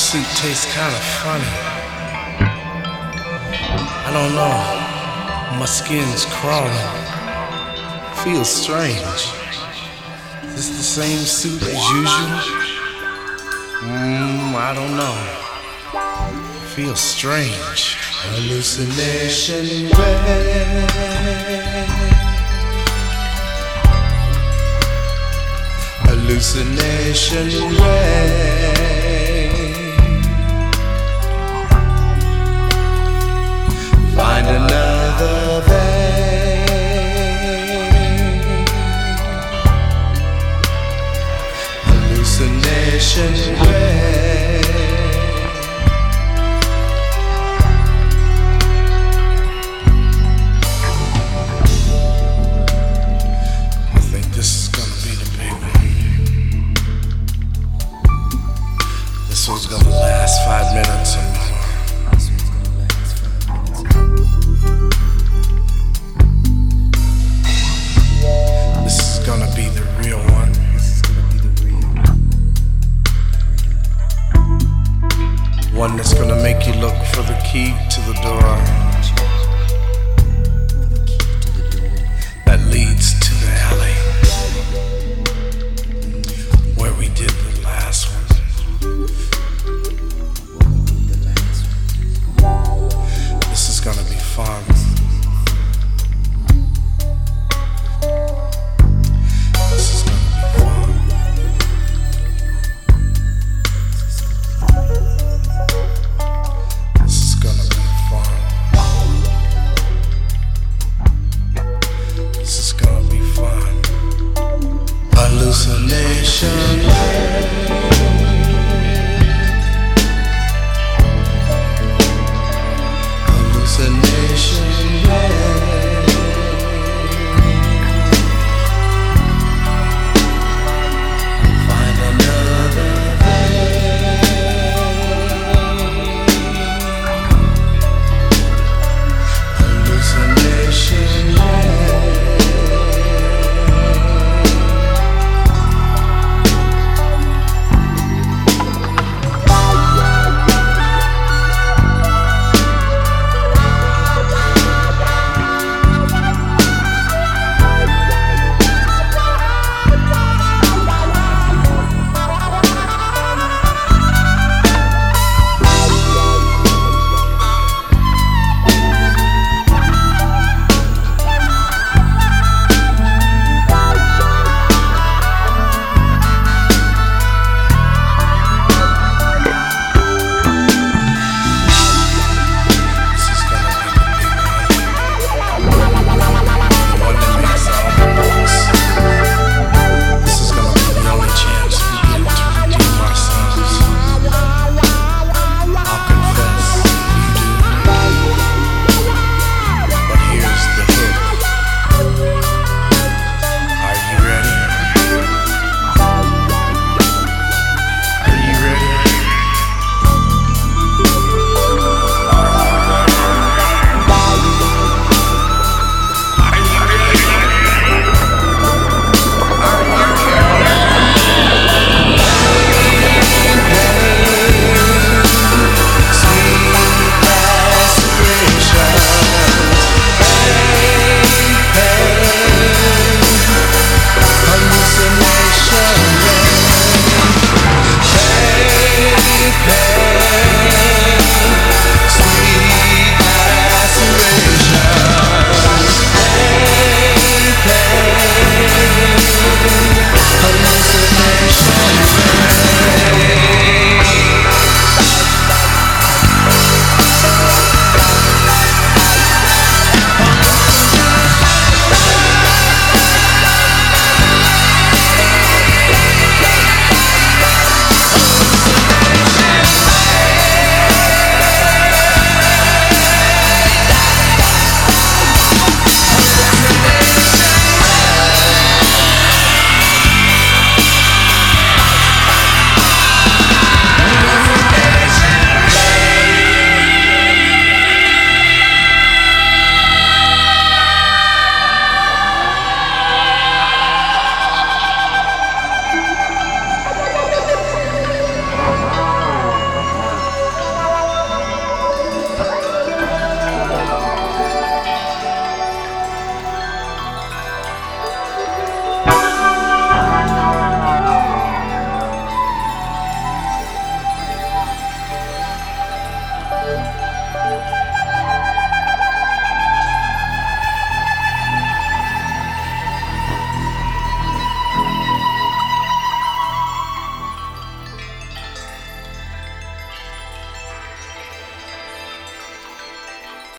suit tastes kind of funny. I don't know. My skin's crawling. Feels strange. Is this the same suit as usual? I don't know. Feels strange. Hallucination rain. Hallucination rain. Find another vein. Hallucination rain. I think this is gonna be the big one. This one's gonna last 5 minutes or more. This is gonna be the real one. One that's gonna make you look for the key to the door.